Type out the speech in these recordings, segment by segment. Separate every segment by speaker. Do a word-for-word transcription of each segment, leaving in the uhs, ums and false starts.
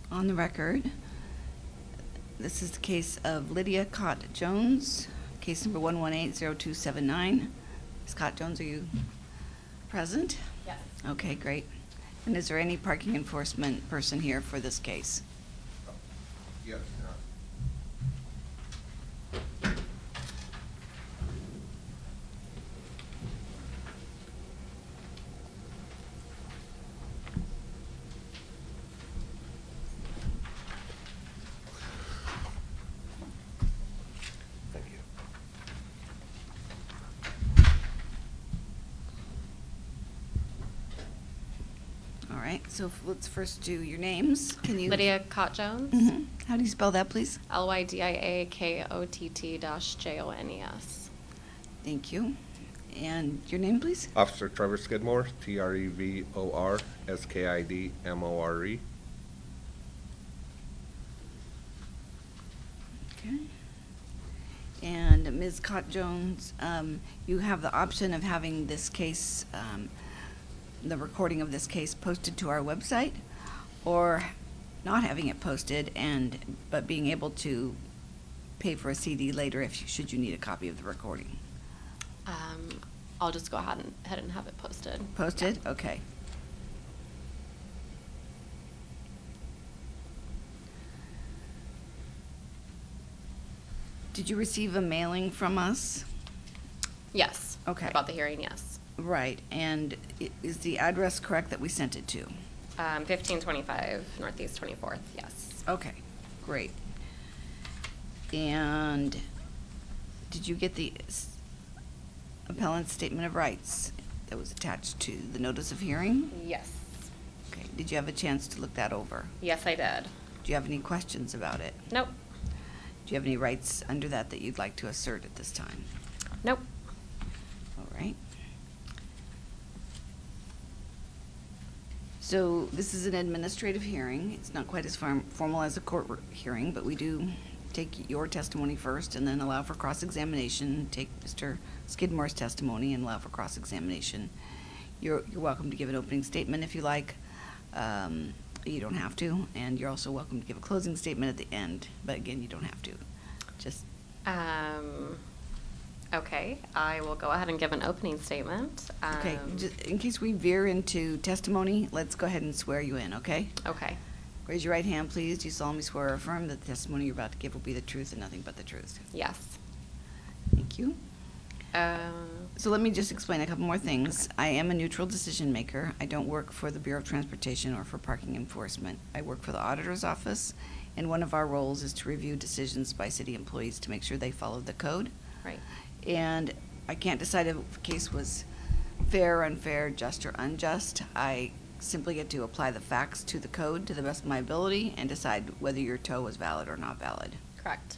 Speaker 1: on the record. This is the case of Lydia Cott Jones, case number one one eight zero two seven nine. Miz Cott Jones, are you present?
Speaker 2: Yes.
Speaker 1: Okay, great. And is there any parking enforcement person here for this case?
Speaker 3: Yes. Thank you.
Speaker 1: All right, so f- let's first do your names. Can you?
Speaker 2: Lydia Cott Jones,
Speaker 1: Mhm. How do you spell that, please?
Speaker 2: L Y D I A K O T T dash J O N E S.
Speaker 1: Thank you. And your name, please?
Speaker 3: Officer Trevor Skidmore, T R E V O R S K I D M O R E.
Speaker 1: Okay. And Miz Cott Jones, um, you have the option of having this case, um, the recording of this case posted to our website, or not having it posted and but being able to pay for a C D later if you, should you need a copy of the recording.
Speaker 2: Um, I'll just go ahead and, ahead and have it posted.
Speaker 1: Posted? Okay. Did you receive a mailing from us?
Speaker 2: Yes.
Speaker 1: Okay.
Speaker 2: About the hearing, yes.
Speaker 1: Right, and i- is the address correct that we sent it to?
Speaker 2: Um, fifteen twenty-five Northeast twenty-fourth, yes.
Speaker 1: Okay, great. And did you get the s- appellant's statement of rights that was attached to the notice of hearing?
Speaker 2: Yes.
Speaker 1: Okay, did you have a chance to look that over?
Speaker 2: Yes, I did.
Speaker 1: Do you have any questions about it?
Speaker 2: Nope.
Speaker 1: Do you have any rights under that that you'd like to assert at this time?
Speaker 2: Nope.
Speaker 1: All right. So this is an administrative hearing. It's not quite as form- formal as a court r- hearing, but we do take your testimony first and then allow for cross-examination, take Mister Skidmore's testimony and allow for cross-examination. You're, you're welcome to give an opening statement if you like. Um, you don't have to, and you're also welcome to give a closing statement at the end, but again, you don't have to. Just,
Speaker 2: Um, okay, I will go ahead and give an opening statement.
Speaker 1: okay,
Speaker 2: Um,
Speaker 1: just in case we veer into testimony, let's go ahead and swear you in, okay?
Speaker 2: Okay.
Speaker 1: Raise your right hand, please. Do you solemnly swear or affirm that the testimony you're about to give will be the truth and nothing but the truth?
Speaker 2: Yes.
Speaker 1: Thank you.
Speaker 2: Um,
Speaker 1: So let me just explain a couple more things. I am a neutral decision maker. I don't work for the Bureau of Transportation or for parking enforcement. I work for the auditor's office, and one of our roles is to review decisions by city employees to make sure they follow the code.
Speaker 2: right.
Speaker 1: And I can't decide if a case was fair, unfair, just, or unjust. I simply get to apply the facts to the code to the best of my ability and decide whether your tow was valid or not valid.
Speaker 2: Correct.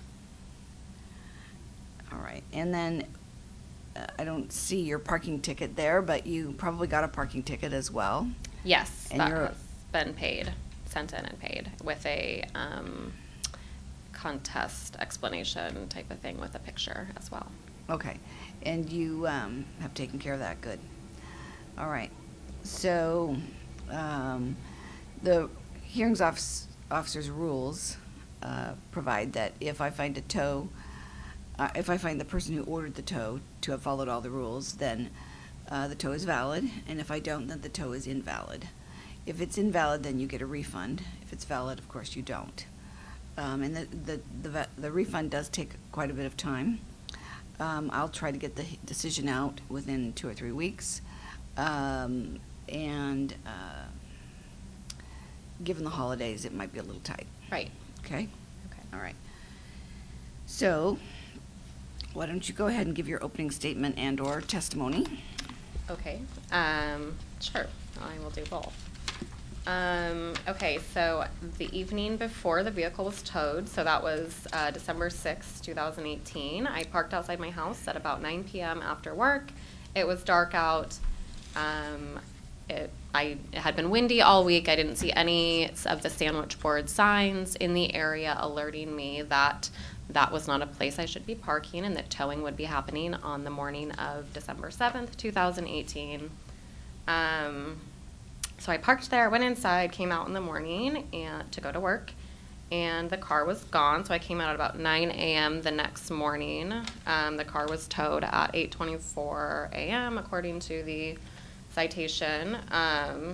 Speaker 1: All right, and then uh, I don't see your parking ticket there, but you probably got a parking ticket as well.
Speaker 2: Yes,
Speaker 1: And
Speaker 2: that
Speaker 1: you're-
Speaker 2: has been paid, sent in and paid with a um, contest explanation type of thing with a picture as well.
Speaker 1: Okay, and you um, have taken care of that, good. All right, so um, the hearings office, officer's rules uh, provide that if I find a tow, uh, if I find the person who ordered the tow to have followed all the rules, then uh, the tow is valid, and if I don't, then the tow is invalid. If it's invalid, then you get a refund. If it's valid, of course, you don't. Um, and the, the, the, va- the refund does take quite a bit of time. Um, I'll try to get the h- decision out within two or three weeks. Um, and uh, given the holidays, it might be a little tight.
Speaker 2: Right.
Speaker 1: Okay?
Speaker 2: Okay.
Speaker 1: All right. So, why don't you go ahead and give your opening statement and/or testimony?
Speaker 2: Okay. Um, sure. I will do both. Um, okay, so the evening before the vehicle was towed, so that was uh, December sixth, two thousand eighteen, I parked outside my house at about nine p m after work. It was dark out. Um, it, I, it had been windy all week. I didn't see any of the sandwich board signs in the area alerting me that that was not a place I should be parking and that towing would be happening on the morning of December seventh, two thousand eighteen. Um, So I parked there, went inside, came out in the morning and to go to work, and the car was gone. So I came out at about nine a m the next morning. Um, the car was towed at eight twenty-four a m according to the citation. Um,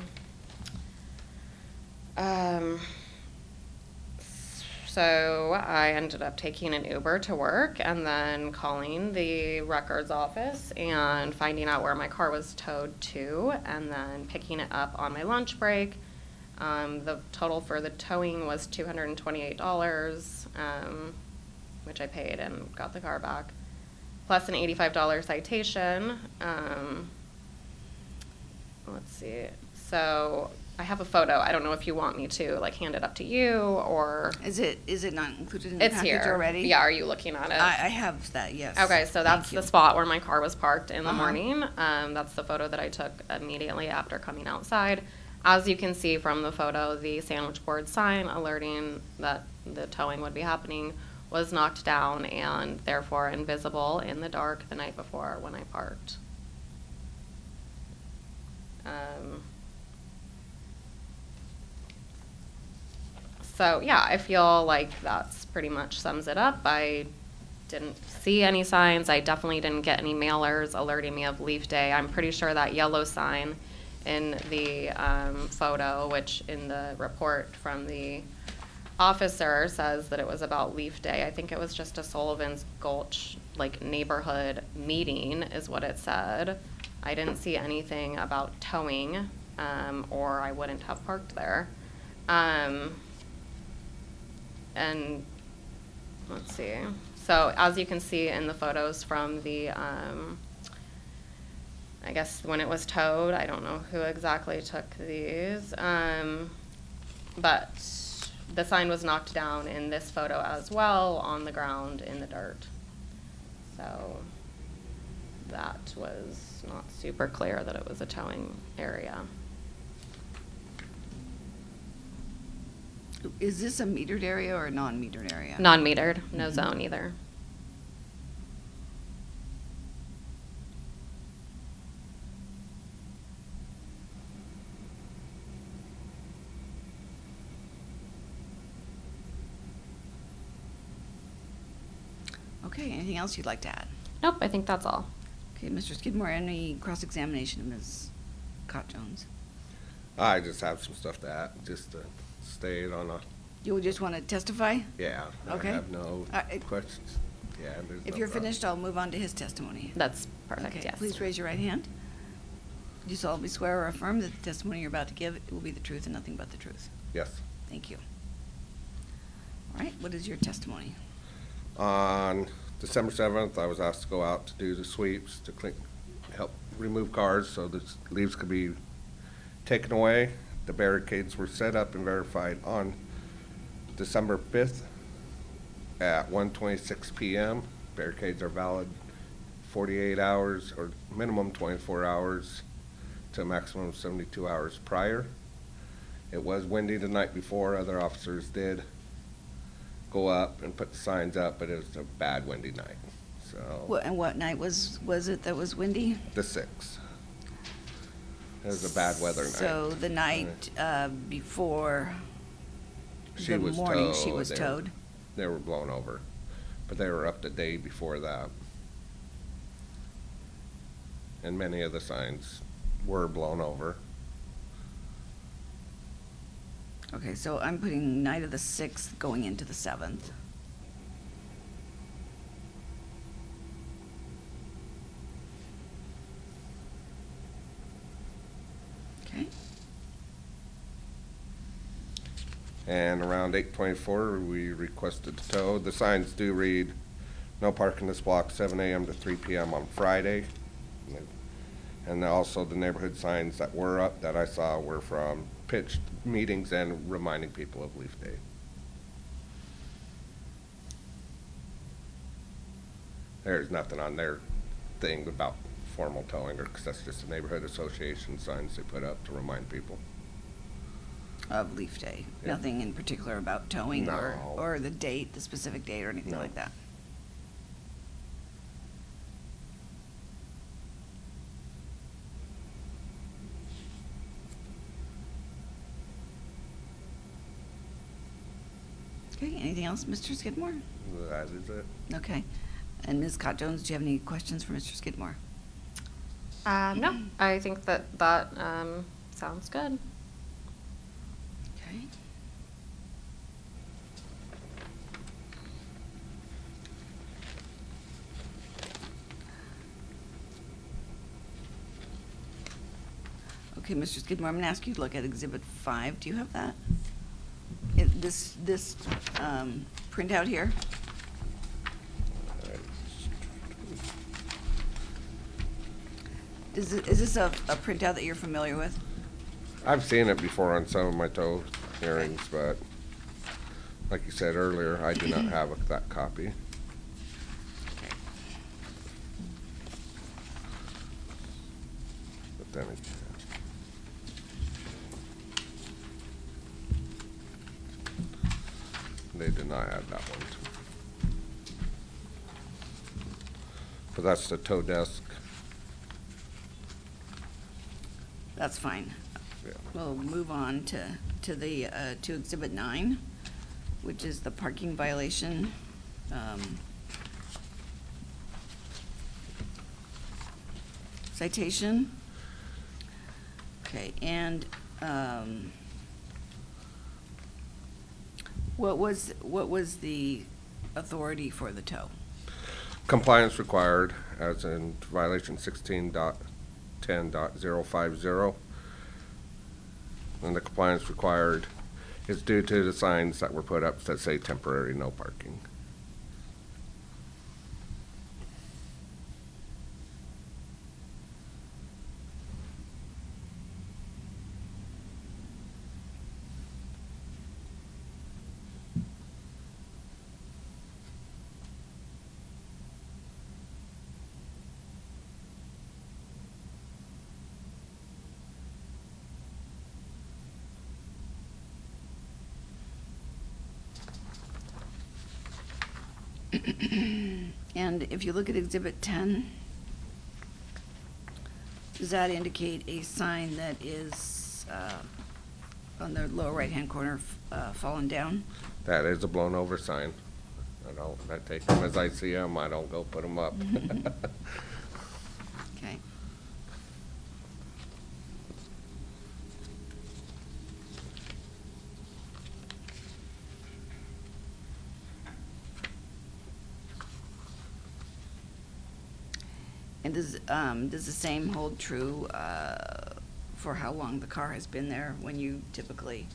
Speaker 2: um, so I ended up taking an Uber to work and then calling the records office and finding out where my car was towed to, and then picking it up on my lunch break. Um, the total for the towing was two hundred twenty-eight dollars, um, which I paid and got the car back, plus an eighty-five dollar citation. Um, let's see. So I have a photo. I don't know if you want me to like hand it up to you or
Speaker 1: Is it, is it not included in the
Speaker 2: it's
Speaker 1: package
Speaker 2: here
Speaker 1: already?
Speaker 2: Yeah, are you looking at it?
Speaker 1: I, I have that, yes.
Speaker 2: Okay, so that's
Speaker 1: Thank you.
Speaker 2: the spot where my car was parked in the
Speaker 1: Uh-huh.
Speaker 2: morning. Um, that's the photo that I took immediately after coming outside. As you can see from the photo, the sandwich board sign alerting that the towing would be happening was knocked down and therefore invisible in the dark the night before when I parked. Um, so yeah, I feel like that's pretty much sums it up. I didn't see any signs. I definitely didn't get any mailers alerting me of leaf day. I'm pretty sure that yellow sign in the um, photo, which in the report from the officer says that it was about leaf day. I think it was just a Sullivan's Gulch like neighborhood meeting is what it said. I didn't see anything about towing, um, or I wouldn't have parked there. Um, and let's see. So as you can see in the photos from the, um, I guess when it was towed, I don't know who exactly took these, um, but the sign was knocked down in this photo as well on the ground in the dirt. So that was not super clear that it was a towing area.
Speaker 1: Is this a metered area or a non-metered area?
Speaker 2: Non-metered, no
Speaker 1: Mhm.
Speaker 2: zone either.
Speaker 1: Okay, anything else you'd like to add?
Speaker 2: Nope, I think that's all.
Speaker 1: Okay, Mister Skidmore, any cross-examination of Miz Cott Jones?
Speaker 3: I just have some stuff to add, just to stay it on a,
Speaker 1: You just want to testify?
Speaker 3: yeah.
Speaker 1: Okay.
Speaker 3: I have no
Speaker 1: Uh, it-
Speaker 3: questions. Yeah, there's
Speaker 1: If
Speaker 3: no
Speaker 1: you're
Speaker 3: problem.
Speaker 1: finished, I'll move on to his testimony.
Speaker 2: That's perfect,
Speaker 1: Okay,
Speaker 2: yes.
Speaker 1: please raise your right hand. Do you solemnly swear or affirm that the testimony you're about to give will be the truth and nothing but the truth?
Speaker 3: Yes.
Speaker 1: Thank you. All right, what is your testimony?
Speaker 3: On December seventh, I was asked to go out to do the sweeps to clean, help remove cars so the leaves could be taken away. The barricades were set up and verified on December fifth at one twenty-six p m Barricades are valid forty-eight hours or minimum twenty-four hours to a maximum of seventy-two hours prior. It was windy the night before. Other officers did go up and put the signs up, but it was a bad windy night. So
Speaker 1: What, and what night was, was it that was windy?
Speaker 3: the sixth. It was a bad weather night.
Speaker 1: So the night uh, before
Speaker 3: She
Speaker 1: the
Speaker 3: was
Speaker 1: morning, she
Speaker 3: towed.
Speaker 1: was
Speaker 3: They were-
Speaker 1: towed?
Speaker 3: They were blown over, but they were up the day before that. And many of the signs were blown over.
Speaker 1: Okay, so I'm putting night of the sixth going into the seventh. Okay,
Speaker 3: And around eight twenty-four, we requested to tow. The signs do read, no parking this block, seven a m to three p m on Friday. And also the neighborhood signs that were up that I saw were from pitched meetings and reminding people of Leaf Day. There's nothing on their thing about formal towing, or, because that's just the neighborhood association signs they put up to remind people.
Speaker 1: of Leaf Day.
Speaker 3: Yeah.
Speaker 1: Nothing in particular about towing or,
Speaker 3: No.
Speaker 1: or the date, the specific date or anything
Speaker 3: No.
Speaker 1: like that? Okay, anything else, Mister Skidmore?
Speaker 3: That is it.
Speaker 1: Okay. And Miz Scott Jones, do you have any questions for Mister Skidmore?
Speaker 2: Um, no, I think that that um, sounds good.
Speaker 1: Okay. Okay, Mister Skidmore, I'm gonna ask you to look at Exhibit Five. Do you have that? It, this, this, um, printout here? Is it, is this a, a printout that you're familiar with?
Speaker 3: I've seen it before on some of my tow hearings, but like you said earlier, I do not have that copy. But then it, they did not add that one. But that's the tow desk.
Speaker 1: That's fine.
Speaker 3: Yeah.
Speaker 1: We'll move on to, to the, uh, to Exhibit Nine, which is the parking violation. um, Citation. Okay, and, um, what was, what was the authority for the tow?
Speaker 3: Compliance required, as in violation sixteen dot ten dot zero five zero. And the compliance required is due to the signs that were put up that say temporary no parking.
Speaker 1: And if you look at Exhibit ten, does that indicate a sign that is, uh, on the lower right-hand corner, uh, fallen down?
Speaker 3: That is a blown over sign. I don't, I take them as I see them, I don't go put them up.
Speaker 1: Okay. And does, um, does the same hold true, uh, for how long the car has been there when you typically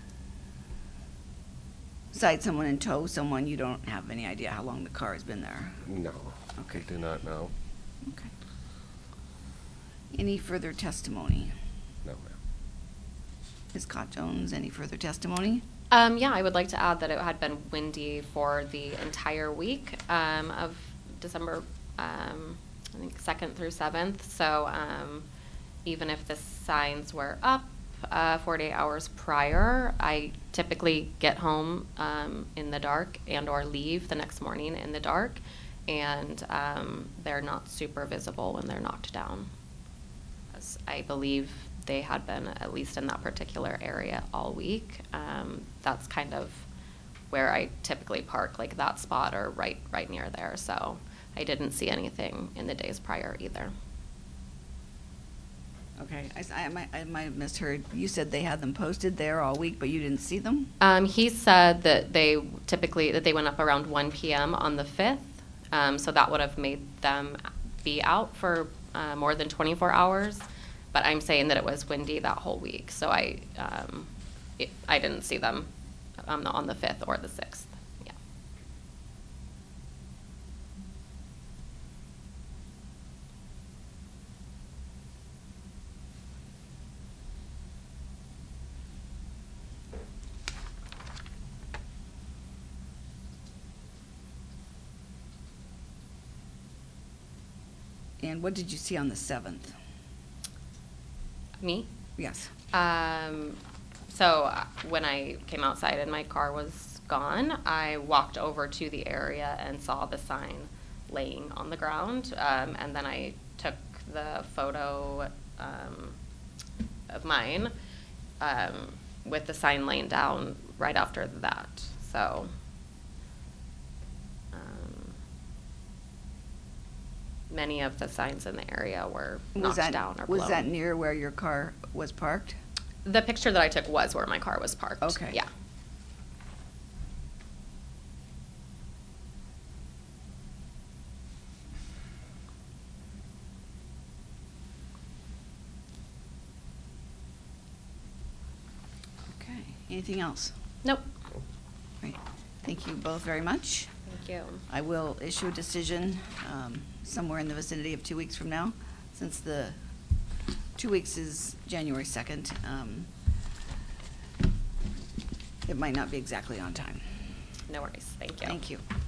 Speaker 1: cite someone and tow someone? You don't have any idea how long the car has been there?
Speaker 3: No,
Speaker 1: Okay.
Speaker 3: I do not know.
Speaker 1: Okay. Any further testimony?
Speaker 3: No, ma'am.
Speaker 1: Miz Scott Jones, any further testimony?
Speaker 2: Um, yeah, I would like to add that it had been windy for the entire week um, of December, um, I think second through seventh. So um, even if the signs were up uh, forty-eight hours prior, I typically get home um, in the dark and or leave the next morning in the dark, and um, they're not super visible when they're knocked down. As I believe they had been at least in that particular area all week. Um, that's kind of where I typically park, like that spot or right right near there. So I didn't see anything in the days prior either.
Speaker 1: Okay, I, s- I might, I might have misheard. You said they had them posted there all week, but you didn't see them?
Speaker 2: Um, he said that they typically, that they went up around one P M on the fifth. Um, so that would have made them be out for uh, more than twenty-four hours. But I'm saying that it was windy that whole week. So I, um, it, I didn't see them um, on the fifth or the sixth. Yeah.
Speaker 1: And what did you see on the seventh?
Speaker 2: Me?
Speaker 1: Yes.
Speaker 2: Um, so uh, when I came outside and my car was gone, I walked over to the area and saw the sign laying on the ground. Um, and then I took the photo um, of mine um, with the sign laying down right after that. so. um, Many of the signs in the area were
Speaker 1: Was
Speaker 2: knocked
Speaker 1: that,
Speaker 2: down or
Speaker 1: was that
Speaker 2: blown.
Speaker 1: near where your car was parked?
Speaker 2: The picture that I took was where my car was parked.
Speaker 1: Okay.
Speaker 2: Yeah.
Speaker 1: Okay, anything else?
Speaker 2: Nope.
Speaker 1: Great, thank you both very much.
Speaker 2: Thank you.
Speaker 1: I will issue a decision um, somewhere in the vicinity of two weeks from now, since the two weeks is January second. Um, It might not be exactly on time.
Speaker 2: No worries. Thank you.
Speaker 1: Thank you.